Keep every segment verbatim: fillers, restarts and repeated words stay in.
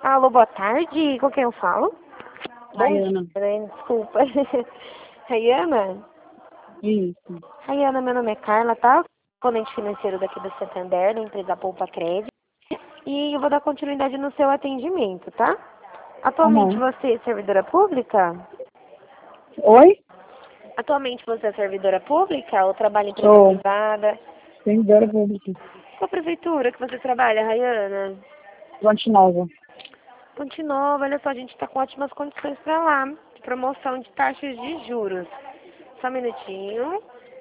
Alô, boa tarde. Com quem eu falo? Bom Rayana. dia, né? Desculpa. Rayana? Isso. Rayana, meu nome é Carla, tá? Componente financeiro daqui do Santander, da empresa Poupa Crédito. E eu vou dar continuidade no seu atendimento, tá? Atualmente Aham. você é servidora pública? Oi? Atualmente você é servidora pública ou trabalha em empresa Sou privada? servidora pública. Qual prefeitura que você trabalha, Rayana? Fonte Nova. Ponte Nova, olha só, a gente está com ótimas condições para lá. De promoção de taxas de juros. Só um minutinho.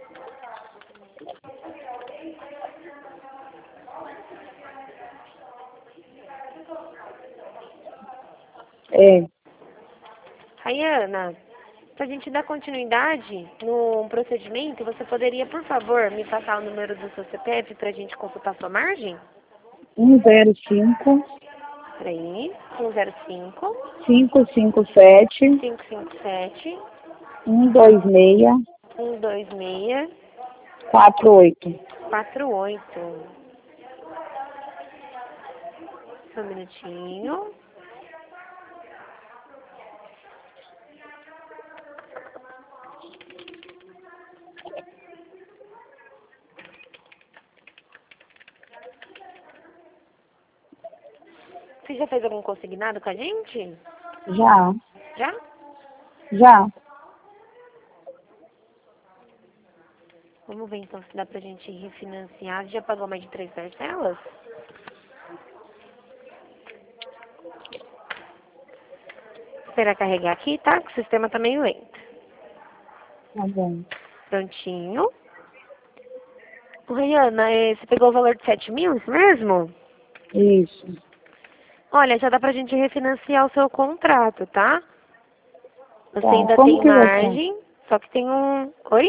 É. Rayana, para a gente dar continuidade no procedimento, você poderia, por favor, me passar o número do seu C P F para a gente consultar sua margem? um zero cinco, Peraí, um zero cinco, cinco cinco sete, cinco cinco sete, um dois seis, um dois seis, quatro oito. quatro oito. Só um minutinho. Você já fez algum consignado com a gente? Já. Já? Já. Vamos ver então se dá pra gente refinanciar. Já pagou mais de três parcelas? Esperar carregar aqui, tá? Que o sistema tá meio lento. Tá bom. Prontinho. Ô, Rayana, eh, você pegou o valor de sete mil, isso mesmo? Isso. Olha, já dá pra gente refinanciar o seu contrato, tá? Você Tá. ainda Como tem que você? margem, só que tem um... Oi?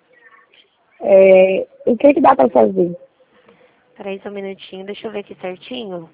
É, o que que dá pra fazer? Peraí só um minutinho, deixa eu ver aqui certinho.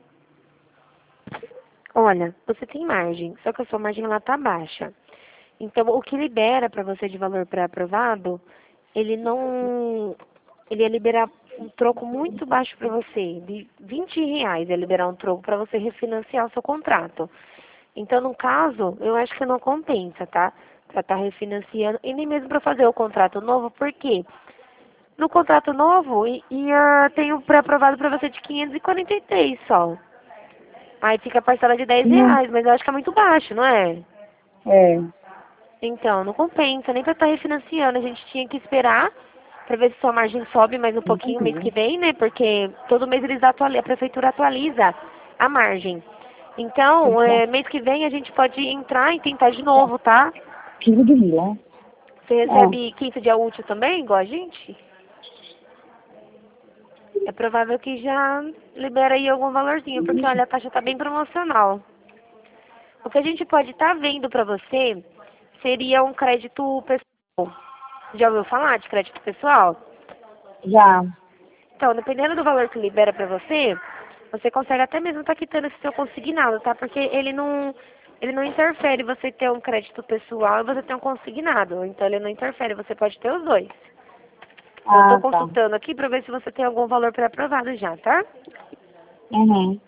Olha, você tem margem, só que a sua margem lá tá baixa. Então, o que libera para você de valor pré-aprovado, ele não... Ele ia liberar um troco muito baixo para você. De vinte reais ia liberar um troco para você refinanciar o seu contrato. Então, no caso, eu acho que não compensa, tá? Para estar refinanciando. E nem mesmo para fazer o contrato novo, por quê? No contrato novo, i- ia, tem o pré-aprovado para você de quinhentos e quarenta e três só. Aí fica a parcela de dez Não. reais, mas eu acho que é muito baixo, não é? É. Então, não compensa, nem para estar refinanciando. A gente tinha que esperar para ver se sua margem sobe mais um pouquinho mês que vem, né? Porque todo mês eles atualizam, a prefeitura atualiza a margem. Então, é, mês que vem a gente pode entrar e tentar de novo, tá? quinze de mil, Você ó. recebe quinze dia útil também, igual a gente? É provável que já libera aí algum valorzinho, porque olha, a taxa tá bem promocional. O que a gente pode estar vendo para você seria um crédito pessoal. Já ouviu falar de crédito pessoal? Já. Então, dependendo do valor que libera para você, você consegue até mesmo estar quitando esse seu consignado, tá? Porque ele não, ele não interfere você ter um crédito pessoal e você ter um consignado. Então, ele não interfere, você pode ter os dois. Eu estou Ah, tá. consultando aqui para ver se você tem algum valor pré-aprovado já, tá? Uhum.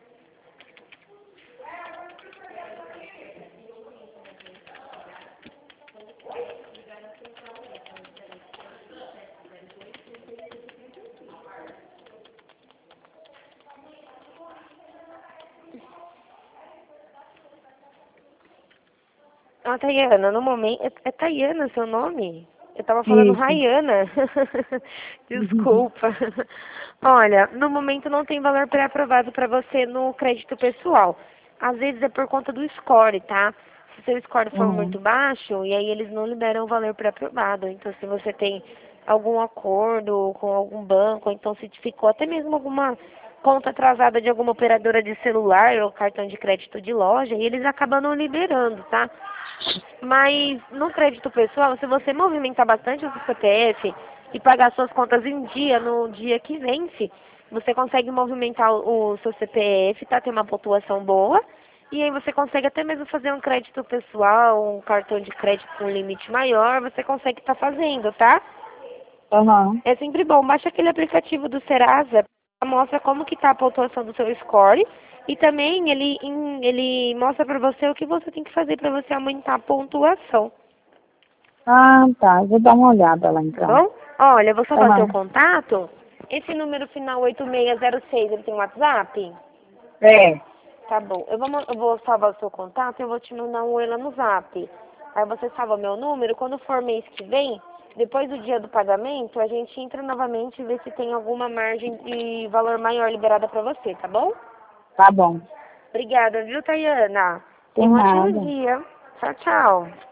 Ah, Tayana, no momento... É, é Tayana seu nome? Eu tava falando Isso. Rayana. Desculpa. Olha, no momento não tem valor pré-aprovado para você no crédito pessoal. Às vezes é por conta do score, tá? Se seu score for Uhum. muito baixo, e aí eles não liberam o valor pré-aprovado. Então, se você tem algum acordo com algum banco, ou então se ficou até mesmo alguma conta atrasada de alguma operadora de celular ou cartão de crédito de loja, e eles acabam não liberando, tá? Mas no crédito pessoal, se você movimentar bastante o seu C P F e pagar suas contas em dia, no dia que vence, você consegue movimentar o, o seu C P F, tá? Ter uma pontuação boa. E aí você consegue até mesmo fazer um crédito pessoal, um cartão de crédito com limite maior, você consegue estar fazendo, tá? Aham. É sempre bom. Baixa aquele aplicativo do Serasa mostra como que tá a pontuação do seu score e também ele, em- ele mostra para você o que você tem que fazer para você aumentar a pontuação, Ah, tá. Eu vou dar uma olhada lá tá então. bom? Olha, eu vou salvar seu Aham. contato. Esse número final oito seis zero seis, ele tem WhatsApp? É. Tá bom. Eu vou, ma- eu vou salvar o seu contato e eu vou te mandar um oi lá no Zap. Aí você salva meu número. Quando for mês que vem, depois do dia do pagamento, a gente entra novamente e vê se tem alguma margem de valor maior liberada pra você, tá bom? Tá bom. Obrigada, viu, Tayana? Tem Tenha um ótimo nada. dia. Tchau, tchau.